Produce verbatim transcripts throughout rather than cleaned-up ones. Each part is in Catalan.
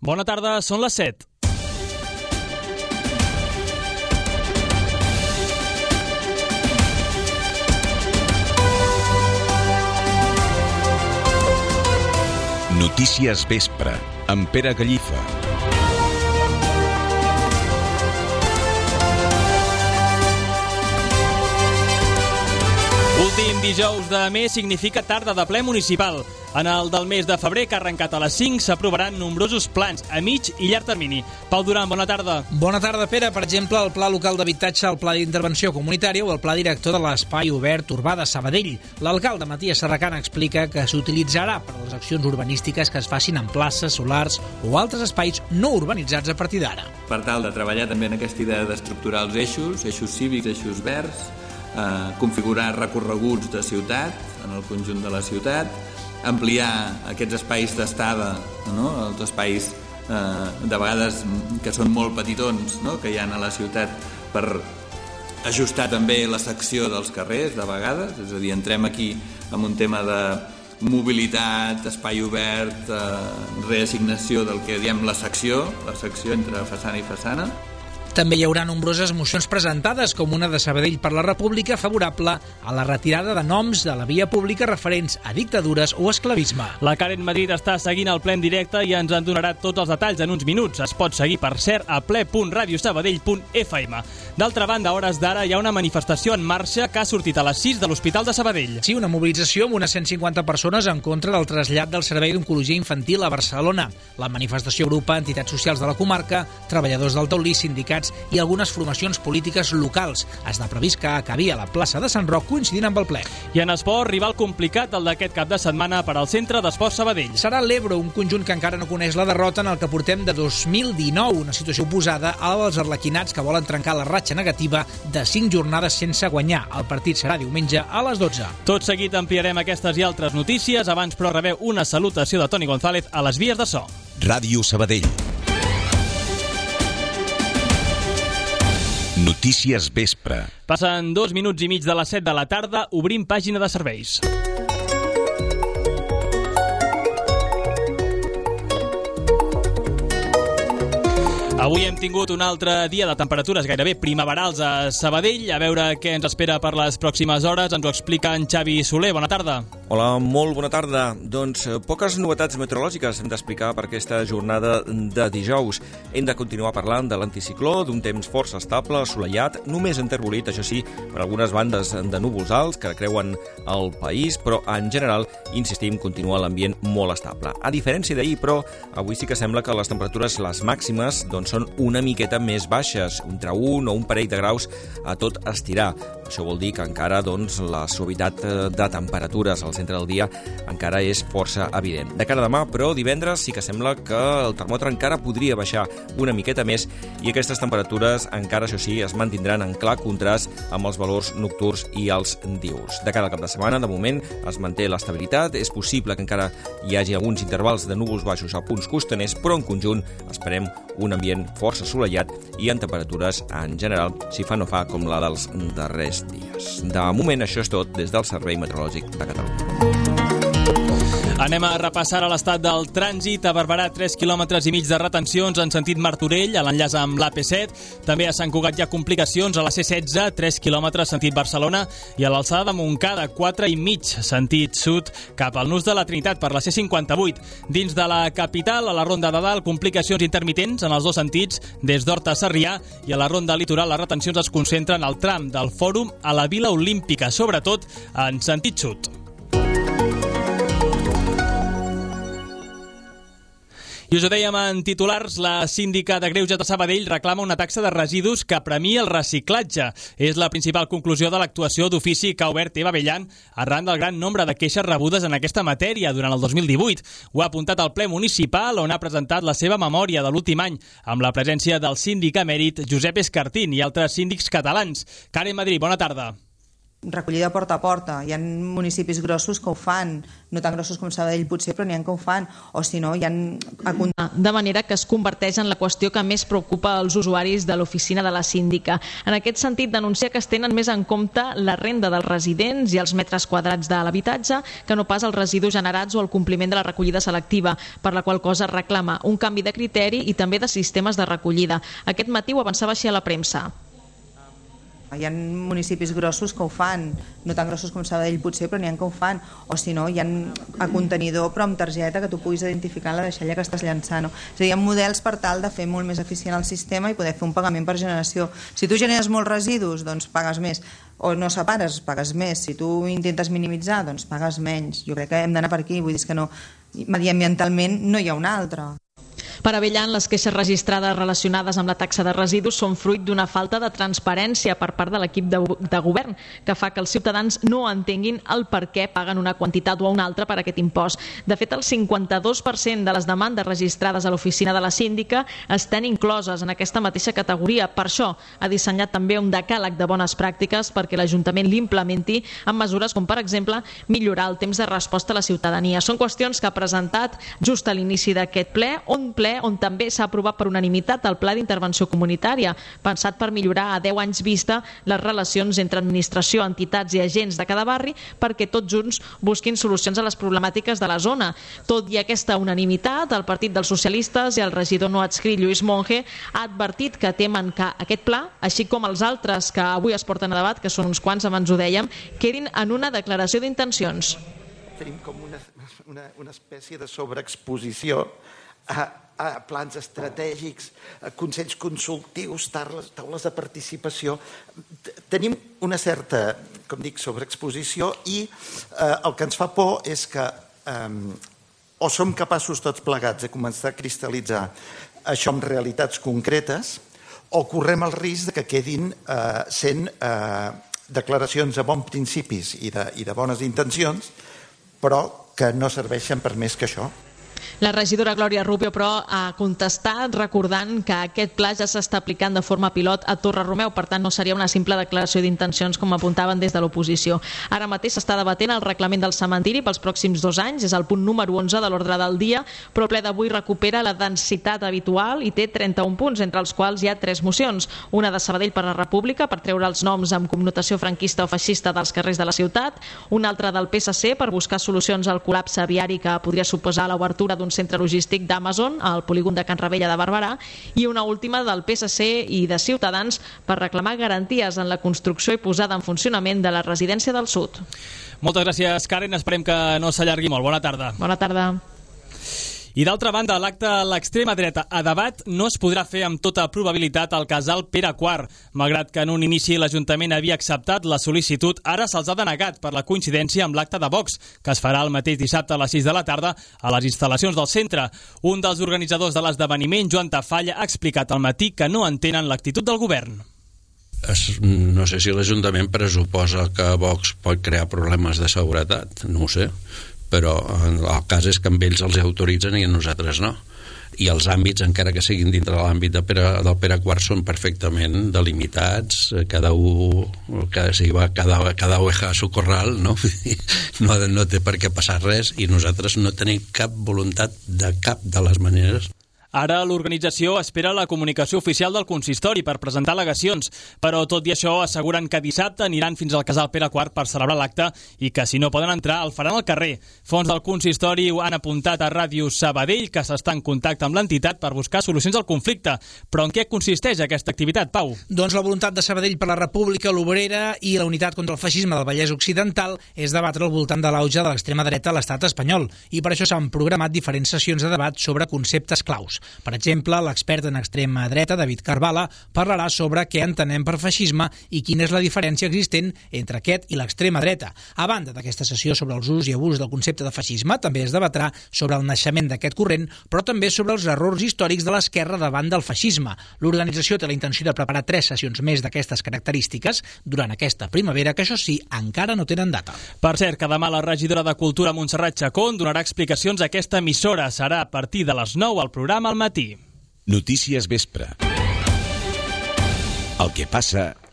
Bona tarda, són les set. Notícies Vespre, amb Pere Gallifa. Últim dijous de mes significa tarda de ple municipal. En el del mes de febrer, que ha arrencat a les cinc, s'aprovaran nombrosos plans a mig i llarg termini. Pau Duran, bona tarda. Bona tarda, Pere. Per exemple, el Pla Local d'Habitatge, el Pla d'Intervenció Comunitària o el Pla Director de l'Espai Obert Urbà de Sabadell. L'alcalde Matías Serracana explica que s'utilitzarà per a les accions urbanístiques que es facin en places, solars o altres espais no urbanitzats a partir d'ara. Per tal de treballar també en aquesta idea d'estructurar els eixos, eixos cívics, eixos verds, eh, configurar recorreguts de ciutat en el conjunt de la ciutat, ampliar aquests espais d'estada, no? Els espais eh, de vegades que són molt petitons, no? Que hi ha a la ciutat, per ajustar també la secció dels carrers de vegades, és a dir, entrem aquí amb un tema de mobilitat, espai obert, eh, reassignació del que diem la secció, la secció entre façana i façana. També hi haurà nombroses mocions presentades, com una de Sabadell per la República favorable a la retirada de noms de la via pública referents a dictadures o esclavisme. La Karen Madrid està seguint el ple en directe i ens en donarà tots els detalls en uns minuts. Es pot seguir, per cert, a ple punt radio sabadell punt f m. D'altra banda, a hores d'ara hi ha una manifestació en marxa que ha sortit a les sis de l'Hospital de Sabadell. Sí, una mobilització amb unes cent cinquanta persones en contra del trasllat del Servei d'Oncologia Infantil a Barcelona. La manifestació agrupa entitats socials de la comarca, treballadors del taulí, sindicats i algunes formacions polítiques locals. Està previst que acabi a la plaça de Sant Roc coincidint amb el ple. I en esport, rival complicat el d'aquest cap de setmana per al Centre d'Esports Sabadell. Serà l'Ebro, un conjunt que encara no coneix la derrota en el que portem de dos mil dinou, una situació oposada als arlequinats que volen trencar la ratxa negativa de cinc jornades sense guanyar. El partit serà diumenge a les dotze. Tot seguit ampliarem aquestes i altres notícies. Abans, però, rebeu una salutació de Toni González a les vies de so. Ràdio Sabadell. Notícies Vespre. Passen dos minuts i mig de les set de la tarda, obrim pàgina de serveis. Avui hem tingut un altre dia de temperatures gairebé primaverals a Sabadell. A veure què ens espera per les pròximes hores. Ens ho explica en Xavi Soler. Bona tarda. Hola, molt bona tarda. Doncs poques novetats meteorològiques hem d'explicar per aquesta jornada de dijous. Hem de continuar parlant de l'anticicló, d'un temps força estable, assolellat, només enterbolit, això sí, per algunes bandes de núvols alts que creuen el país, però en general, insistim, continua l'ambient molt estable. A diferència d'ahir, però, avui sí que sembla que les temperatures, les màximes, doncs són una miqueta més baixes, entre un o un parell de graus a tot estirar. Això vol dir que encara doncs, la suavitat de temperatures al centre del dia encara és força evident. De cara a demà, però, divendres sí que sembla que el termòmetre encara podria baixar una miqueta més i aquestes temperatures encara, això sí, es mantindran en clar contrast amb els valors nocturns i els diürns. De cara al cap de setmana, de moment, es manté l'estabilitat. És possible que encara hi hagi alguns intervals de núvols baixos a punts costaners, però en conjunt esperem un ambient força assolellat i en temperatures en general, si fa no fa, com la dels darrers dies. De moment, això és tot des del Servei Meteorològic de Catalunya. Anem a repassar a l'estat del trànsit. A Barberà, tres quilòmetres i mig de retencions en sentit Martorell, a l'enllaç amb l'A P set. També a Sant Cugat hi ha complicacions a la C setze, tres quilòmetres sentit Barcelona, i a l'alçada de Montcada, quatre i mig sentit sud, cap al nus de la Trinitat per la C cinquanta-vuit. Dins de la capital, a la Ronda de Dalt, complicacions intermitents en els dos sentits, des d'Horta a Sarrià, i a la Ronda Litoral les retencions es concentren al tram del Fòrum a la Vila Olímpica, sobretot en sentit sud. I us ho dèiem en titulars, la síndica de Greuges de Sabadell reclama una taxa de residus que premia el reciclatge. És la principal conclusió de l'actuació d'ofici que ha obert Eva Bellan arran del gran nombre de queixes rebudes en aquesta matèria durant el dos mil divuit. Ho ha apuntat al ple municipal, on ha presentat la seva memòria de l'últim any, amb la presència del síndic emèrit Josep Escartín i altres síndics catalans. Karen Madrid, bona tarda. recollida porta a porta. Hi ha municipis grossos que ho fan, no tan grossos com Sabadell potser, però n'hi ha que ho fan, o si no, hi ha... De manera que es converteix en la qüestió que més preocupa els usuaris de l'oficina de la síndica. En aquest sentit, denuncia que es tenen més en compte la renda dels residents i els metres quadrats de l'habitatge que no pas els residus generats o el compliment de la recollida selectiva, per la qual cosa reclama un canvi de criteri i també de sistemes de recollida. Aquest matí ho avançava així a la premsa. Hi ha municipis grossos que ho fan, no tan grossos com Sabadell potser, però n'hi ha que ho fan, o si no, hi ha a contenidor però amb targeta que tu puguis identificar la deixalla que estàs llançant. És a dir, hi ha models per tal de fer molt més eficient el sistema i poder fer un pagament per generació. Si tu generes molts residus, doncs pagues més, o no separes, pagues més. Si tu intentes minimitzar, doncs pagues menys. Jo crec que hem d'anar per aquí, vull dir que no, mediambientalment no hi ha una altra. Per Abellan, les queixes registrades relacionades amb la taxa de residus són fruit d'una falta de transparència per part de l'equip de, de govern, que fa que els ciutadans no entenguin el per què paguen una quantitat o una altra per aquest impost. De fet, el cinquanta-dos per cent de les demandes registrades a l'oficina de la síndica estan incloses en aquesta mateixa categoria. Per això ha dissenyat també un decàleg de bones pràctiques perquè l'Ajuntament l'implementi amb mesures com, per exemple, millorar el temps de resposta a la ciutadania. Són qüestions que ha presentat just a l'inici d'aquest ple, on ple on també s'ha aprovat per unanimitat el Pla d'Intervenció Comunitària, pensat per millorar a deu anys vista les relacions entre administració, entitats i agents de cada barri perquè tots junts busquin solucions a les problemàtiques de la zona. Tot i aquesta unanimitat, el Partit dels Socialistes i el regidor no adscrit Lluís Monge ha advertit que temen que aquest pla, així com els altres que avui es porten a debat, que són uns quants, abans ho dèiem, quedin en una declaració d'intencions. Tenim com una, una, una espècie de sobreexposició a, a plans estratègics, a consells consultius, taules, taules de participació. Tenim una certa, com dic, sobreexposició i eh, el que ens fa por és que eh, o som capaços tots plegats de començar a cristal·litzar això amb realitats concretes o correm el risc de que quedin eh, sent eh, declaracions de bons principis i de, i de bones intencions, però que no serveixen per més que això. La regidora Glòria Rubio, però, ha contestat recordant que aquest pla ja s'està aplicant de forma pilot a Torre-Romeu, per tant no seria una simple declaració d'intencions com apuntaven des de l'oposició. Ara mateix s'està debatent el reglament del cementiri pels pròxims dos anys, és el punt número onze de l'ordre del dia, però el ple d'avui recupera la densitat habitual i té trenta-un punts, entre els quals hi ha tres mocions. Una de Sabadell per la República, per treure els noms amb connotació franquista o feixista dels carrers de la ciutat, una altra del P S C per buscar solucions al col·lapse viari que podria suposar l'obertura d'un centre logístic d'Amazon al polígon de Can Ravella de Barberà, i una última del P S C i de Ciutadans per reclamar garanties en la construcció i posada en funcionament de la residència del Sud. Moltes gràcies, Karen. Esperem que no s'allargui molt. Bona tarda. Bona tarda. I d'altra banda, l'acte a l'extrema dreta a debat no es podrà fer amb tota probabilitat al casal Pere quart. Malgrat que en un inici l'Ajuntament havia acceptat la sol·licitud, ara se'ls ha denegat per la coincidència amb l'acte de Vox, que es farà el mateix dissabte a les sis de la tarda a les instal·lacions del centre. Un dels organitzadors de l'esdeveniment, Joan Tafalla, ha explicat al matí que no entenen l'actitud del govern. Es, no sé si l'Ajuntament pressuposa que Vox pot crear problemes de seguretat, no ho sé, però el cas és que amb ells els autoritzen i a nosaltres no. I els àmbits, encara que siguin dintre de l'àmbit de Pere, del Pere quart, són perfectament delimitats, cada un, cada, cada, cada oveja a su corral, no? no? No té per què passar res i nosaltres no tenim cap voluntat de cap de les maneres. Ara l'organització espera la comunicació oficial del consistori per presentar al·legacions, però tot i això asseguren que dissabte aniran fins al casal Pere quart per celebrar l'acte i que si no poden entrar el faran al carrer. Fons del consistori han apuntat a Ràdio Sabadell que s'està en contacte amb l'entitat per buscar solucions al conflicte. Però en què consisteix aquesta activitat, Pau? Doncs la voluntat de Sabadell per la República, l'Obrera i la Unitat contra el Feixisme del Vallès Occidental és debatre al voltant de l'auge de l'extrema dreta a l'estat espanyol i per això s'han programat diferents sessions de debat sobre conceptes claus. Per exemple, l'expert en extrema dreta, David Carvala, parlarà sobre què entenem per feixisme i quina és la diferència existent entre aquest i l'extrema dreta. A banda d'aquesta sessió sobre els usos i abús del concepte de feixisme, també es debatrà sobre el naixement d'aquest corrent, però també sobre els errors històrics de l'esquerra davant del feixisme. L'organització té la intenció de preparar tres sessions més d'aquestes característiques durant aquesta primavera, que això sí, encara no tenen data. Per cert, que demà la regidora de Cultura, Montserrat Chacón, donarà explicacions a aquesta emissora. Serà a partir de les nou al programa al matí. Notícies vespre. El que passa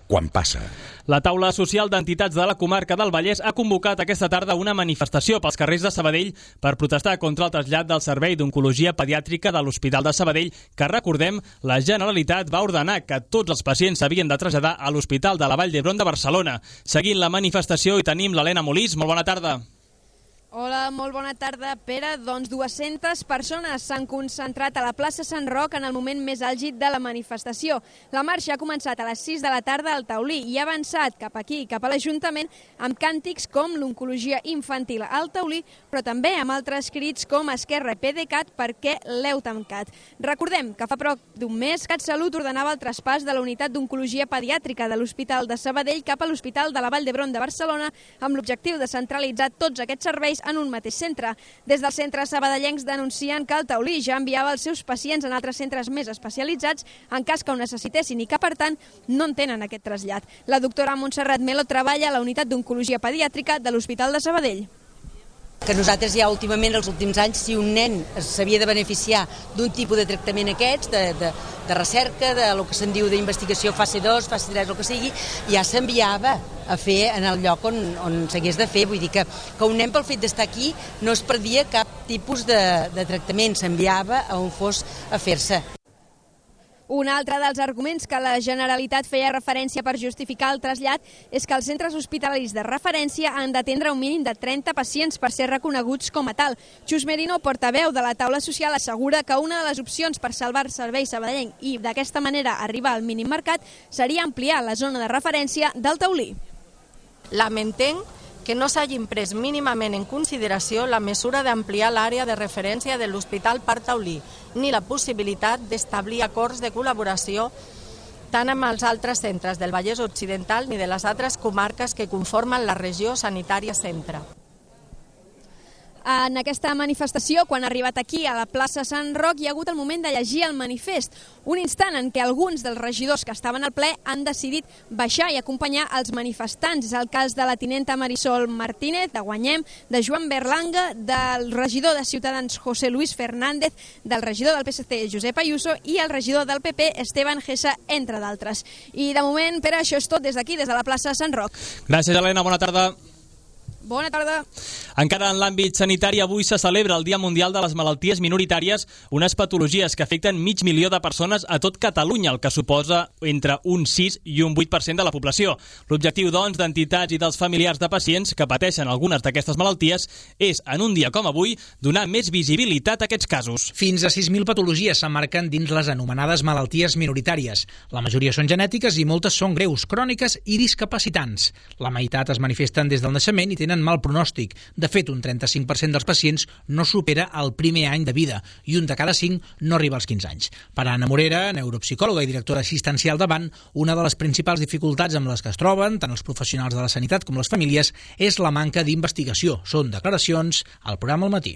quan passa. La taula social d'entitats de la comarca del Vallès ha convocat aquesta tarda una manifestació pels carrers de Sabadell per protestar contra el trasllat del Servei d'Oncologia Pediàtrica de l'Hospital de Sabadell, que, recordem, la Generalitat va ordenar que tots els pacients s'havien de traslladar a l'Hospital de la Vall d'Hebron de Barcelona. Seguint la manifestació hi tenim l'Helena Molís. Molt bona tarda. Hola, molt bona tarda, Pere. Doncs dues-centes persones s'han concentrat a la plaça Sant Roc en el moment més àlgid de la manifestació. La marxa ha començat a les sis de la tarda al Taulí i ha avançat cap aquí, cap a l'Ajuntament, amb càntics com l'oncologia infantil al Taulí, però també amb altres crits com Esquerra i PDeCAT perquè l'heu tancat. Recordem que fa prop d'un mes CatSalut ordenava el traspàs de la unitat d'oncologia pediàtrica de l'Hospital de Sabadell cap a l'Hospital de la Vall d'Hebron de Barcelona amb l'objectiu de centralitzar tots aquests serveis en un mateix centre. Des dels centres sabadellencs denuncien que el Taulí ja enviava els seus pacients en altres centres més especialitzats en cas que ho necessitessin i que, per tant, no en tenen aquest trasllat. La doctora Montserrat Melo treballa a la unitat d'oncologia pediàtrica de l'Hospital de Sabadell. Que nosaltres ja últimament, els últims anys, si un nen s'havia de beneficiar d'un tipus de tractament aquests, de, de, de recerca, de lo que se'n diu d'investigació fase dos, fase tres, el que sigui, ja s'enviava a fer en el lloc on, on s'hagués de fer. Vull dir que, que un nen pel fet d'estar aquí no es perdia cap tipus de, de tractament, s'enviava a on fos a fer-se. Un altre dels arguments que la Generalitat feia referència per justificar el trasllat és que els centres hospitalaris de referència han d'atendre un mínim de trenta pacients per ser reconeguts com a tal. Xus Merino, portaveu de la taula social, assegura que una de les opcions per salvar el servei sabadellenc i d'aquesta manera arribar al mínim mercat seria ampliar la zona de referència del Taulí. Lamentem que no s'hagin pres mínimament en consideració la mesura d'ampliar l'àrea de referència de l'Hospital Parc Taulí, ni la possibilitat d'establir acords de col·laboració tant amb els altres centres del Vallès Occidental ni de les altres comarques que conformen la regió sanitària centre. En aquesta manifestació, quan ha arribat aquí a la plaça Sant Roc, hi ha hagut el moment de llegir el manifest, un instant en què alguns dels regidors que estaven al ple han decidit baixar i acompanyar els manifestants. És el cas de la tinenta Marisol Martínez, de Guanyem, de Joan Berlanga, del regidor de Ciutadans José Luis Fernández, del regidor del P S C Josep Ayuso i el regidor del P P Esteban Gesa, entre d'altres. I de moment, Pere, això és tot des d'aquí, des de la plaça Sant Roc. Gràcies, Helena. Bona tarda. Bona tarda. Encara en l'àmbit sanitari, avui se celebra el Dia Mundial de les Malalties Minoritàries, unes patologies que afecten mig milió de persones a tot Catalunya, el que suposa entre un sis i un vuit per cent de la població. L'objectiu, doncs, d'entitats i dels familiars de pacients que pateixen algunes d'aquestes malalties és, en un dia com avui, donar més visibilitat a aquests casos. Fins a sis mil patologies s'emmarquen dins les anomenades malalties minoritàries. La majoria són genètiques i moltes són greus, cròniques i discapacitants. La meitat es manifesten des del naixement i tenen mal pronòstic. De fet, un trenta-cinc per cent dels pacients no supera el primer any de vida i un de cada cinc no arriba als quinze anys. Per Anna Morera, neuropsicòloga i directora assistencial de Ban, una de les principals dificultats amb les que es troben tant els professionals de la sanitat com les famílies és la manca d'investigació. Són declaracions al programa al matí.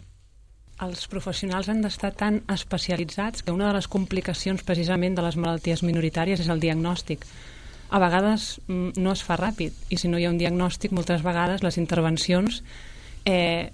Els professionals han d'estar tan especialitzats que una de les complicacions precisament de les malalties minoritàries és el diagnòstic. A vegades no es fa ràpid i si no hi ha un diagnòstic, moltes vegades les intervencions eh,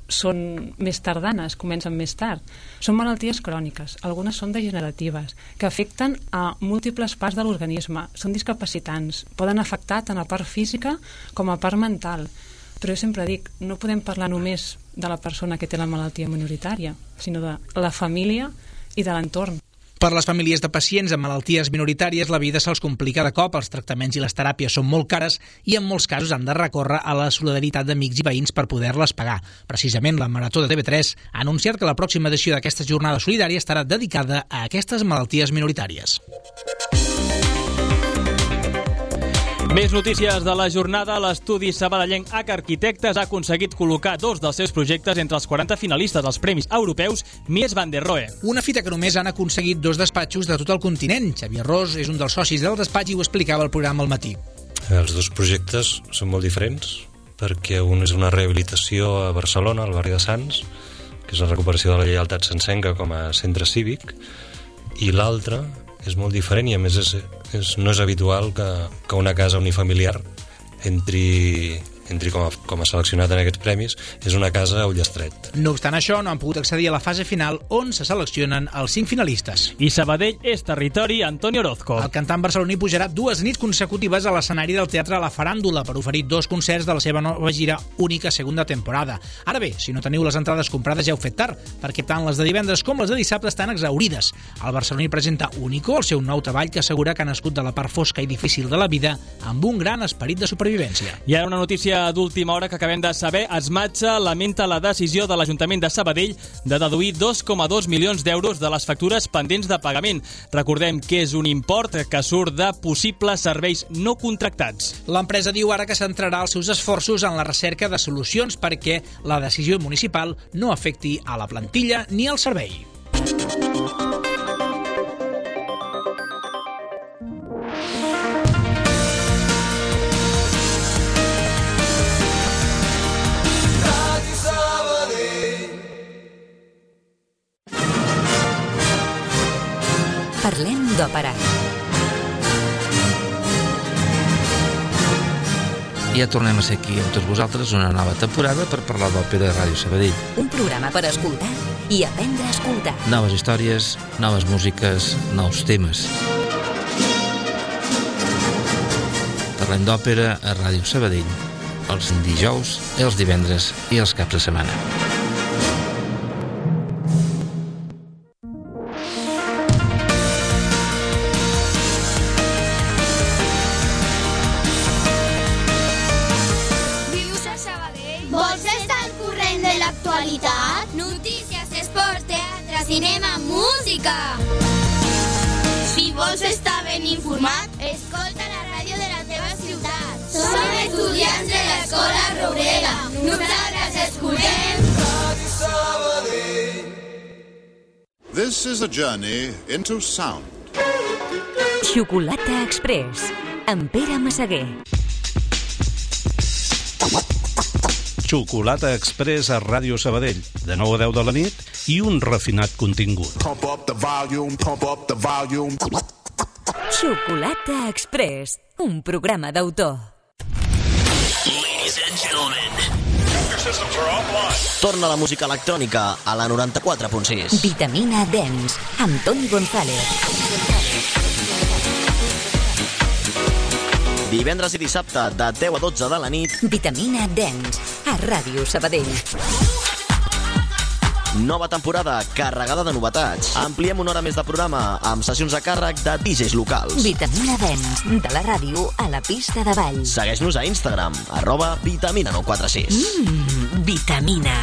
són més tardanes, comencen més tard. Són malalties cròniques, algunes són degeneratives, que afecten a múltiples parts de l'organisme, són discapacitants, poden afectar tant a part física com a part mental. Però jo sempre dic, no podem parlar només de la persona que té la malaltia minoritària, sinó de la família i de l'entorn. Per les famílies de pacients amb malalties minoritàries la vida se'ls complica de cop, els tractaments i les teràpies són molt cares i en molts casos han de recórrer a la solidaritat d'amics i veïns per poder-les pagar. Precisament la Marató de T V tres ha anunciat que la pròxima edició d'aquesta jornada solidària estarà dedicada a aquestes malalties minoritàries. Més notícies de la jornada. L'estudi sabadellenc H Arquitectes ha aconseguit col·locar dos dels seus projectes entre els quaranta finalistes dels Premis Europeus Mies van der Rohe. Una fita que només han aconseguit dos despatxos de tot el continent. Xavier Ros és un dels socis del despatx i ho explicava al programa al matí. Els dos projectes són molt diferents, perquè un és una rehabilitació a Barcelona, al barri de Sants, que és la recuperació de la lleialtat sencenca com a centre cívic, i l'altre és molt diferent i a més és, és, no és habitual que, que una casa unifamiliar entri, entri com a, com a seleccionat en aquests premis, és una casa a Ullestret. No obstant això, no han pogut accedir a la fase final on se seleccionen els cinc finalistes. I Sabadell és territori Antonio Orozco. El cantant barceloní pujarà dues nits consecutives a l'escenari del Teatre La Faràndula per oferir dos concerts de la seva nova gira Única segunda temporada. Ara bé, si no teniu les entrades comprades ja heu fet tard, perquè tant les de divendres com les de dissabte estan exaurides. El barceloní presenta Único, el seu nou treball que assegura que ha nascut de la part fosca i difícil de la vida amb un gran esperit de supervivència. I ara una notícia d'última hora que acabem de saber. Esmatxa lamenta la decisió de l'Ajuntament de Sabadell de deduir dos coma dos milions d'euros de les factures pendents de pagament. Recordem que és un import que surt de possibles serveis no contractats. L'empresa diu ara que centrarà els seus esforços en la recerca de solucions perquè la decisió municipal no afecti a la plantilla ni al servei. Parlem d'òpera. Ja tornem a ser aquí amb tots vosaltres una nova temporada per parlar d'òpera a Ràdio Sabadell. Un programa per escoltar i aprendre a escoltar. Noves històries, noves músiques, nous temes. Parlem d'òpera a Ràdio Sabadell els dijous, els divendres i els caps de setmana. Notícies, esports, teatre, cinema, música. Si vols estar ben informat, escolta la ràdio de la teva ciutat. Som estudiants de l'Escola Roureda. Nosaltres escoltem Ràdio Sabadell. This is a journey into sound. Xocolata Express, amb Pere Massaguer. Xocolata Express a Ràdio Sabadell, de nou a deu de la nit i un refinat contingut. Pump up the volume, pump up the volume. Xocolata Express, un programa d'autor. Ladies and gentlemen, your systems are offline. Torna la música electrònica a la noranta-quatre punt sis. Vitamina Dance, amb Toni González. Divendres i dissabte, de deu a dotze de la nit. Vitamina Dance, a Ràdio Sabadell. Nova temporada, carregada de novetats. Ampliem una hora més de programa, amb sessions a càrrec de D Js locals. Vitamina Dance, de la ràdio a la pista de ball. Segueix-nos a Instagram, arroba vitamina nou quatre sis. Mmm, vitamina.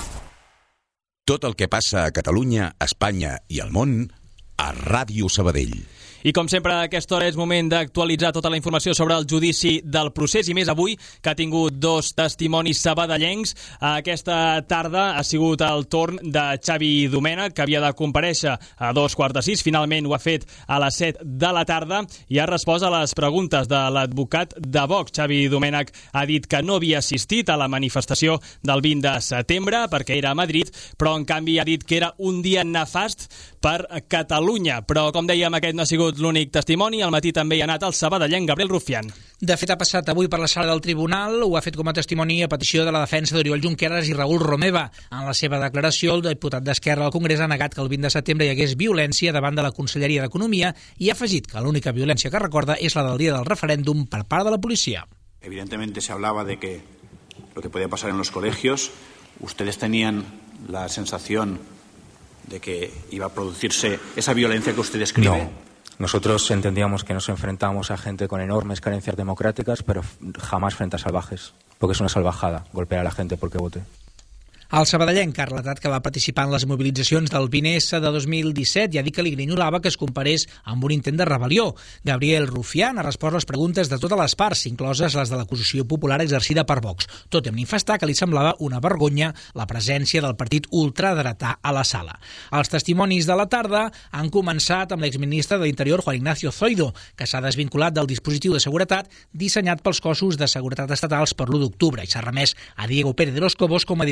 Tot el que passa a Catalunya, Espanya i al món, a Ràdio Sabadell. I com sempre a aquesta hora és moment d'actualitzar tota la informació sobre el judici del procés i més avui que ha tingut dos testimonis sabadellencs. Aquesta tarda ha sigut el torn de Xavi Domènech, que havia de comparèixer a dos quarts de sis. Finalment ho ha fet a les set de la tarda i ha respost a les preguntes de l'advocat de Vox. Xavi Domènech ha dit que no havia assistit a la manifestació del vint de setembre perquè era a Madrid, però en canvi ha dit que era un dia nefast per Catalunya. Però com dèiem, aquest no ha sigut l'únic testimoni. Al matí també hi ha anat el sabadellenc Gabriel Rufián. De fet, ha passat avui per la sala del tribunal. Ho ha fet com a testimoni a petició de la defensa d'Oriol Junqueras i Raül Romeva. En la seva declaració, el diputat d'Esquerra al Congrés ha negat que el vint de setembre hi hagués violència davant de la Conselleria d'Economia i ha afegit que l'única violència que recorda és la del dia del referèndum per part de la policia. Evidentemente se hablaba de que lo que podía pasar en los colegios. Ustedes tenían la sensación de que iba a producirse esa violencia que usted describe. No. Nosotros entendíamos que nos enfrentábamos a gente con enormes carencias democráticas, pero jamás frente a salvajes, porque es una salvajada golpear a la gente porque vote. El sabadellenc ha relatat que va participar en les mobilitzacions del vint esse de dos mil disset i ha dit que li grinyolava que es comparés amb un intent de rebel·lió. Gabriel Rufián ha respost les preguntes de totes les parts, incloses les de l'acusació popular exercida per Vox, tot i manifestar que li semblava una vergonya la presència del partit ultradretà a la sala. Els testimonis de la tarda han començat amb l'exministre de l'Interior, Juan Ignacio Zoido, que s'ha desvinculat del dispositiu de seguretat dissenyat pels cossos de seguretat estatals per l'u d'octubre i s'ha remès a Diego Pérez de los Cobos com a director de l'operació.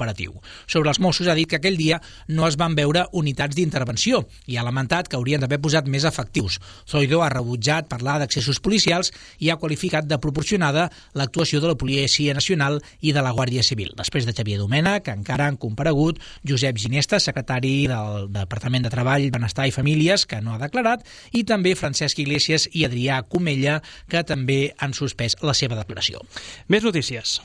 operatiu. Sobre els Mossos ha dit que aquell dia no es van veure unitats d'intervenció i ha lamentat que haurien d'haver posat més efectius. Zoido ha rebutjat parlar d'accessos policials i ha qualificat de proporcionada l'actuació de la Policia Nacional i de la Guàrdia Civil. Després de Xavier Domènech, que encara han comparegut Josep Ginesta, secretari del Departament de Treball, Benestar i Famílies, que no ha declarat, i també Francesc Iglesias i Adrià Comella, que també han suspès la seva declaració. Més notícies.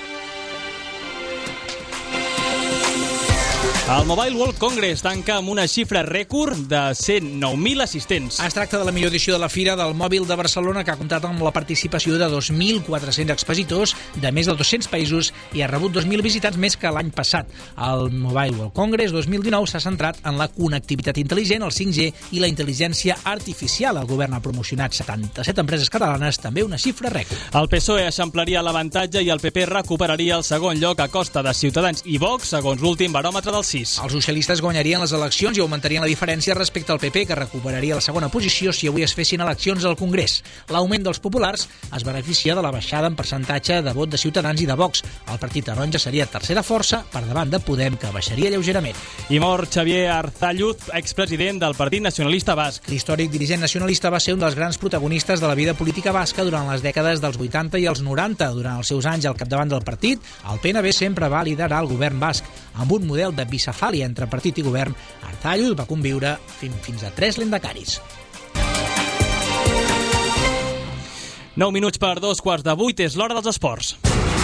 El Mobile World Congress tanca amb una xifra rècord de cent nou mil assistents. Es tracta de la millor edició de la Fira del Mòbil de Barcelona, que ha comptat amb la participació de dos mil quatre-cents expositors de més de dos-cents països i ha rebut dos mil visitants més que l'any passat. El Mobile World Congress dos mil dinou s'ha centrat en la connectivitat intel·ligent, el cinc G i la intel·ligència artificial. El govern ha promocionat setanta-set empreses catalanes, també una xifra rècord. El P S O E eixamplaria l'avantatge i el P P recuperaria el segon lloc a costa de Ciutadans i Vox, segons l'últim baròmetre del C I S. Els socialistes guanyarien les eleccions i augmentarien la diferència respecte al P P, que recuperaria la segona posició si avui es fessin eleccions al Congrés. L'augment dels populars es beneficia de la baixada en percentatge de vot de Ciutadans i de Vox. El Partit Taronja seria tercera força per davant de Podem, que baixaria lleugerament. I mor Xavier Arzalluz, expresident del Partit Nacionalista Basc. L'històric dirigent nacionalista va ser un dels grans protagonistes de la vida política basca durant les dècades dels vuitanta i els noranta. Durant els seus anys al capdavant del partit, el P N B sempre va liderar el govern basc. Amb un model de bicefàlia entre partit i govern, Arzalluz va conviure fins a tres lehendakaris. Nou minuts per dos quarts de vuit, és l'hora dels esports.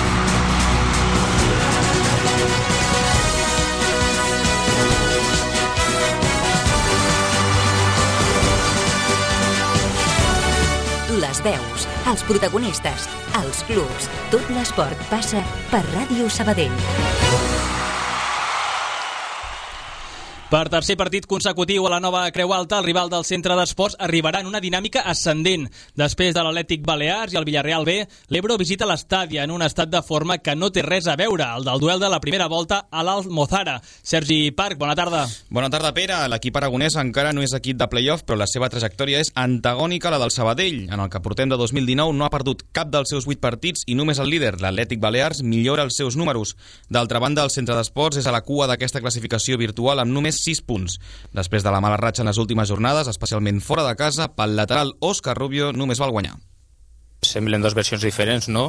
Les veus, els protagonistes, els clubs, tot l'esport passa per Ràdio Sabadell. Per tercer partit consecutiu a la nova Creu Alta, el rival del centre d'esports arribarà en una dinàmica ascendent. Després de l'Atlètic Balears i el Villarreal B, l'Ebro visita l'estadi en un estat de forma que no té res a veure, el del duel de la primera volta a l'Almozara. Sergi Parc, bona tarda. Bona tarda, Pere. L'equip aragonès encara no és equip de play-off, però la seva trajectòria és antagònica a la del Sabadell. En el que portem de dos mil dinou no ha perdut cap dels seus vuit partits i només el líder, l'Atlètic Balears, millora els seus números. D'altra banda, el centre d'esports és a la cua d'aquesta classificació virtual amb només sis punts. Després de la mala ratxa en les últimes jornades, especialment fora de casa, pel lateral Òscar Rubio només val guanyar. Semblen dues versions diferents, no?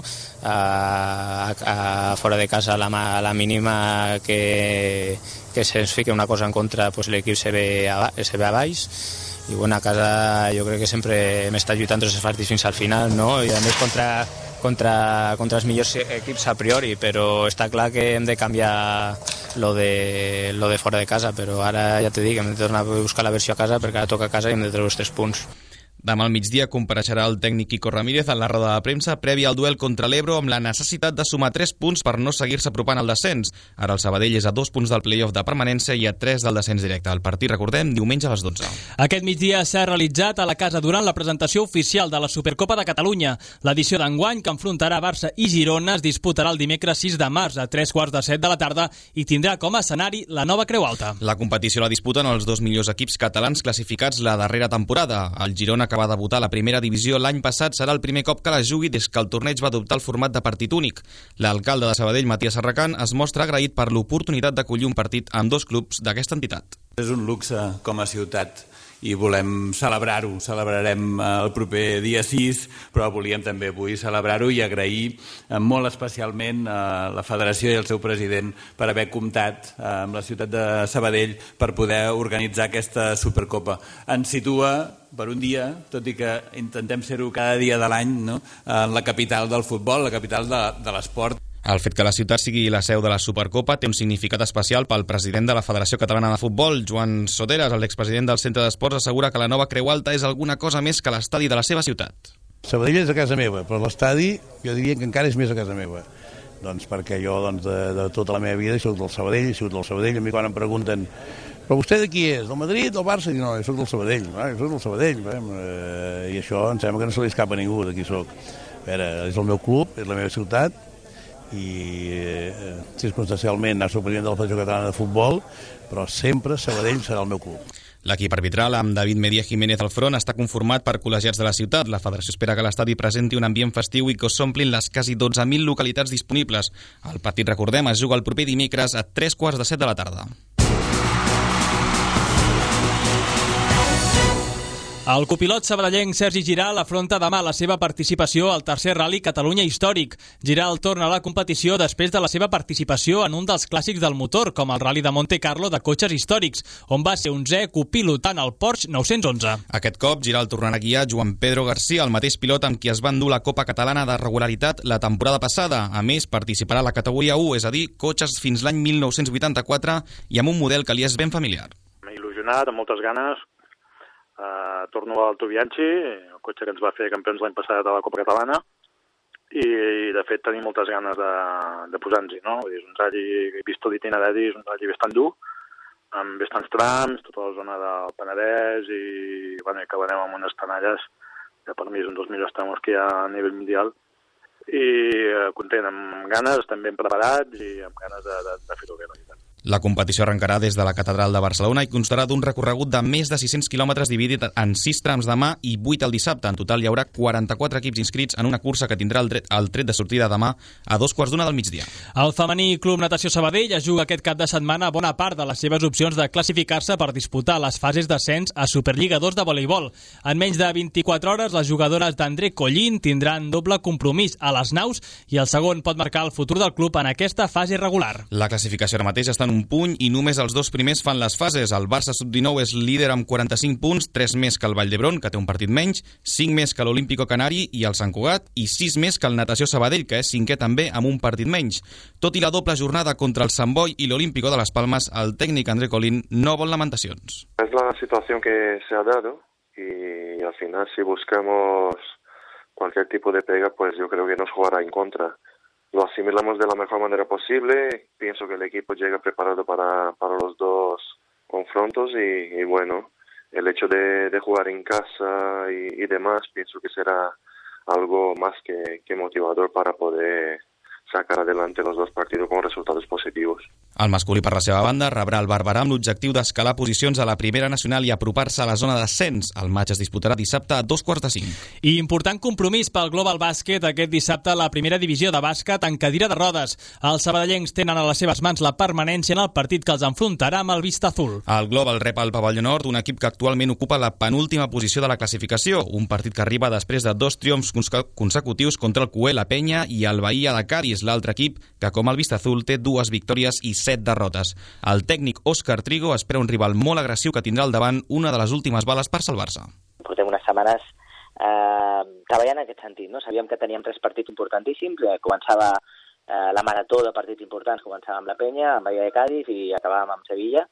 A, a, fora de casa la, la mínima que, que se'ns fica una cosa en contra, pues l'equip se ve a, se ve a baix, i bueno, a casa jo crec que sempre hem estat lluitant tots els partits fins al final, no? I a més contra contra, contra els millors equips a priori, però està clar que hem de canviar lo de, lo de fora de casa, però ara ja t'he dit que hem de tornar a buscar la versió a casa, perquè ara toca a casa i hem de treure els tres punts. Demà al migdia compareixerà el tècnic Quico Ramírez en la roda de premsa prèvia al duel contra l'Ebro amb la necessitat de sumar tres punts per no seguir-se apropant al descens. Ara el Sabadell és a dos punts del play-off de permanència i a tres del descens directe. El partit, recordem, diumenge a les dotze. Aquest migdia s'ha realitzat a la Casa Durant la presentació oficial de la Supercopa de Catalunya. L'edició d'enguany, que enfrontarà Barça i Girona, es disputarà el dimecres sis de març a tres quarts de set de la tarda i tindrà com a escenari la nova Creu Alta. La competició la disputen els dos millors equips catalans classificats la darrera temporada. El Girona, que va debutar a la primera divisió l'any passat, serà el primer cop que la jugui des que el torneig va adoptar el format de partit únic. L'alcalde de Sabadell, Matías Serracant, es mostra agraït per l'oportunitat d'acollir un partit amb dos clubs d'aquesta entitat. És un luxe com a ciutat i volem celebrar-ho. Celebrarem el proper dia sis, però volíem també avui celebrar-ho i agrair molt especialment a la Federació i al seu president per haver comptat amb la ciutat de Sabadell per poder organitzar aquesta Supercopa. Ens situa per un dia, tot i que intentem ser-ho cada dia de l'any, no? En la capital del futbol, la capital de, de l'esport. El fet que la ciutat sigui la seu de la Supercopa té un significat especial pel president de la Federació Catalana de Futbol, Joan Soteras. L'expresident del Centre d'Esports assegura que la nova Creu Alta és alguna cosa més que l'estadi de la seva ciutat. Sabadell és a casa meva, però l'estadi jo diria que encara és més a casa meva. Doncs perquè jo doncs, de, de tota la meva vida he sigut del Sabadell, he sigut del Sabadell. A mi quan em pregunten però vostè de qui és? Del Madrid, del Barça? I no, jo soc del Sabadell, no? jo soc del Sabadell. Eh, I això em sembla que no se li escapa a ningú de qui soc. A veure, és el meu club, és la meva ciutat, i eh, circumstancialment anar president de la Federació Catalana de Futbol, però sempre Sabadell serà el meu club. L'equip arbitral, amb David Media Jiménez al front, està conformat per col·legiats de la ciutat. La federació espera que l'estadi presenti un ambient festiu i que s'omplin les quasi dotze mil localitats disponibles. El partit, recordem, es juga el proper dimecres a tres quarts de set de la tarda. El copilot sabadellenc Sergi Giral afronta demà la seva participació al tercer Rally Catalunya històric. Giral torna a la competició després de la seva participació en un dels clàssics del motor, com el Rally de Monte Carlo de cotxes històrics, on va ser onzè copilotant el Porsche nou-cents onze. Aquest cop, Giral tornarà a guiar Joan Pedro García, el mateix pilot amb qui es va endur la Copa Catalana de Regularitat la temporada passada. A més, participarà a la categoria u, és a dir, cotxes fins l'any mil nou-cents vuitanta-quatre i amb un model que li és ben familiar. M'he il·lusionat, amb moltes ganes. Uh, torno al Tobianchi, el cotxe que ens va fer campions l'any passat a la Copa Catalana, i, i de fet tenim moltes ganes de, de posar-nos-hi, no? És un rally, he vist l'itinerari, és un rally bastant dur, amb bastants trams, tota la zona del Penedès, i bueno, acabarem amb unes tenalles que per mi és un dels millors trams que hi ha a nivell mundial, i uh, content, amb ganes, estem ben preparats i amb ganes de, de, de fer-ho bé, la veritat. La competició arrencarà des de la Catedral de Barcelona i constarà d'un recorregut de més de sis-cents quilòmetres dividit en sis trams demà i vuit el dissabte. En total hi haurà quaranta-quatre equips inscrits en una cursa que tindrà el tret, el tret de sortida demà a dos quarts d'una del migdia. El femení Club Natació Sabadell es juga aquest cap de setmana bona part de les seves opcions de classificar-se per disputar les fases d'ascens a Superliga dos de voleibol. En menys de vint-i-quatre hores, les jugadores d'André Collín tindran doble compromís a les naus i el segon pot marcar el futur del club en aquesta fase regular. La classificació ara mateix està en un puny i només els dos primers fan les fases. El Barça sub dinou és líder amb quaranta-cinc punts, tres més que el Vall d'Hebron, que té un partit menys, cinc més que l'Olímpico Canari i el Sant Cugat, i sis més que el Natació Sabadell, que és cinquè també amb un partit menys. Tot i la doble jornada contra el Sant Boi i l'Olímpico de Las Palmas, el tècnic André Colín no vol lamentacions. Es la situación que se ha dado y al final si buscamos cualquier tipo de pega, pues yo creo que nos jugará en contra. Lo asimilamos de la mejor manera posible, pienso que el equipo llega preparado para, para los dos confrontos y, y bueno, el hecho de, de jugar en casa y, y demás, pienso que será algo más que, que motivador para poder sacar adelante los dos partidos con resultados positivos. El masculí, per la seva banda, rebrà el Barberà amb l'objectiu d'escalar posicions a la primera nacional i apropar-se a la zona d'ascens. El matx es disputarà dissabte a dos quarts de cinc. I important compromís pel Global Bàsquet aquest dissabte a la primera divisió de bàsquet en cadira de rodes. Els sabadellencs tenen a les seves mans la permanència en el partit que els enfrontarà amb el Vista Azul. El Global rep al Pavelló Nord, un equip que actualment ocupa la penúltima posició de la classificació, un partit que arriba després de dos triomfs consecutius contra el Cué, la Penya i el Bahia de Cádiz, l'altre equip que, com el Vista Azul, té dues victòries i set derrotes. El tècnic Òscar Trigo espera un rival molt agressiu que tindrà al davant una de les últimes bales per salvar-se. Portem unes setmanes eh, treballant en aquest sentit, no? Sabíem que teníem tres partits importantíssims, eh, començava eh, la marató de partits importants, començava amb la Penya, amb Bahia de Cádiz i acabàvem amb Sevilla,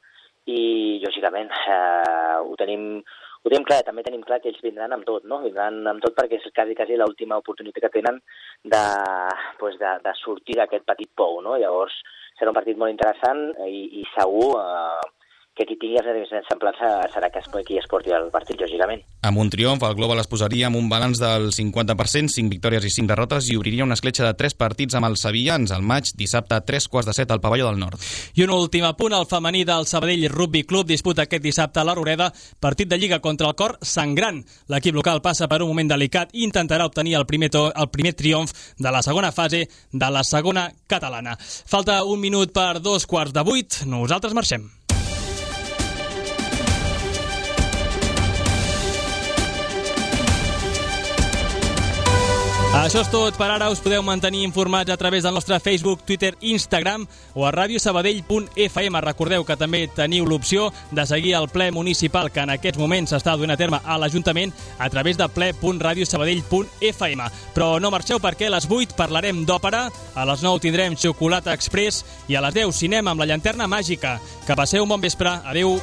i lògicament eh, ho tenim ho tenim clar, també tenim clar que ells vindran amb tot, no? Vindran amb tot perquè és quasi, quasi l'última oportunitat que tenen de, pues de, de sortir d'aquest petit pou, no? Llavors serà un partit molt interessant i, i segur eh, que qui tingui els exemplars serà que qui es porti el partit, lògicament. Amb un triomf, el Global es posaria amb un balanç del cinquanta per cent, cinc victòries i cinc derrotes, i obriria una escletxa de tres partits amb els sevillans. El maig, dissabte, a tres quarts de set al Pavelló del Nord. I un últim apunt, el femení del Sabadell Rugby Club disputa aquest dissabte a la Roreda partit de Lliga contra el Cor Sangrant. L'equip local passa per un moment delicat i intentarà obtenir el primer, to, el primer triomf de la segona fase de la segona catalana. Falta un minut per dos quarts de vuit. Nosaltres marxem. Això és tot per ara. Us podeu mantenir informats a través del nostre Facebook, Twitter, Instagram o a radiosabadell punt f m. Recordeu que també teniu l'opció de seguir el ple municipal que en aquests moments s'està duent a terme a l'Ajuntament a través de ple punt radiosabadell punt f m. Però no marxeu perquè a les vuit parlarem d'òpera, a les nou tindrem Xocolata Express i a les deu cinema amb la llanterna màgica. Que passeu un bon vespre. Adeu.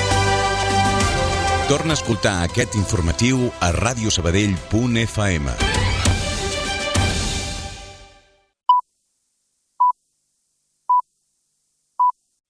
Torna a escoltar aquest informatiu a radiosabadell punt f m.